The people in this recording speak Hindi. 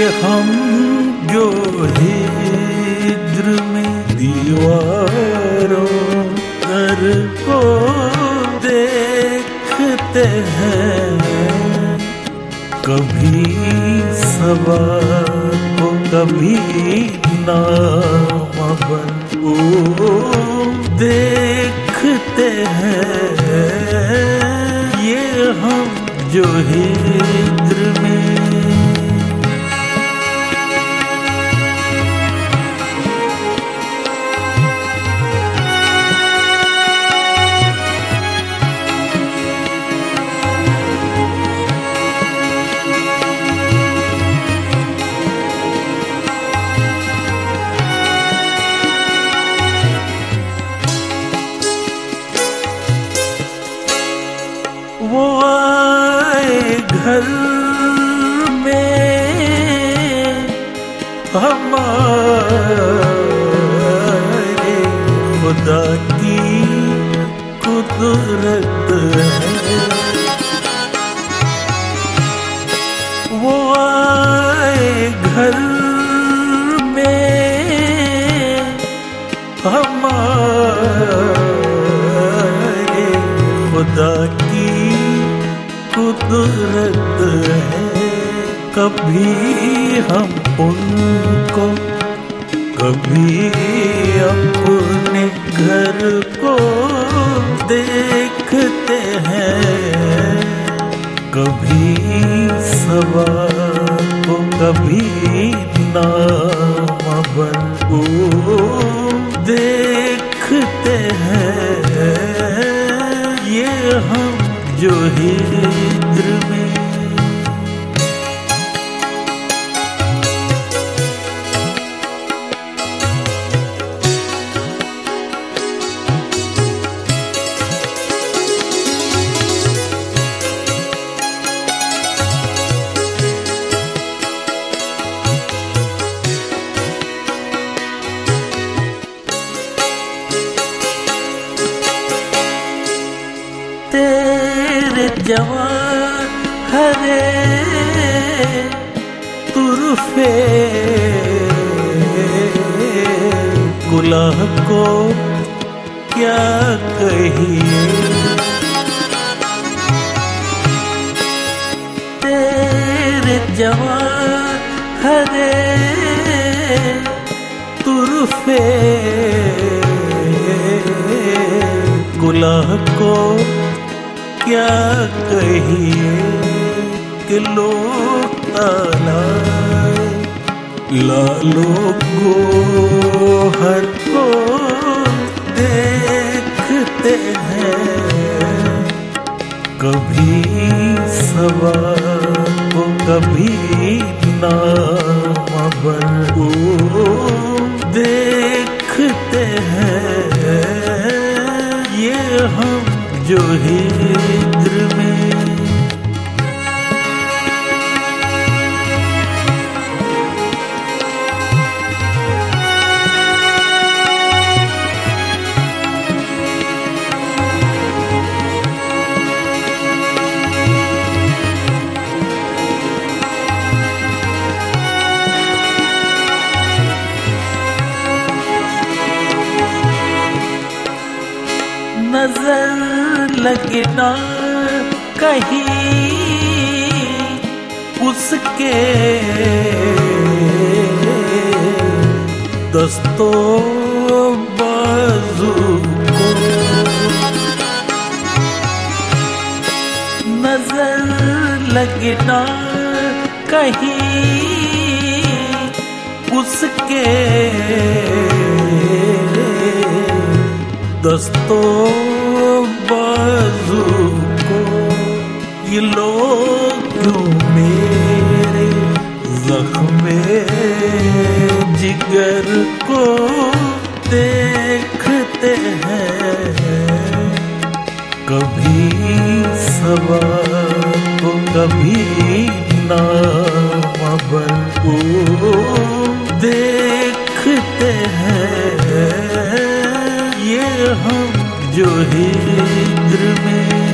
हम जो हिज्र में दीवारों दर को देखते हैं, कभी सबा को कभी नामवर को देखते हैं। ये हम जो हिज्र में वो आए घर में हमारे, खुदा की कुदरत है। वो आए घर में हमारे, खुदा की कुदरत है। कभी हम उनको, कभी अपने घर को देखते हैं, कभी सबा को कभी नामवर को देखते हैं। ये हम जो हिज्र में तेरे जवान हरे तुरफे गुलाह को क्या कहिए। तेरे जवान हरे तुरफे गुलाह को क्या कहिए कि लोग तालाए लालो गोहर को देखते हैं, कभी सबा को कभी नामवर को देखते हैं। ये हम जो हिज्र में नजर लगे ना कहीं उसके दस्तो बाजू को, नजर लगे ना कहीं उसके दस्तो बाजू को। ये लोग क्यों मेरे जख्मे जिगर को देखते हैं, कभी सबा को कभी नामवर को देखते हैं। ये हम जो हिज्र में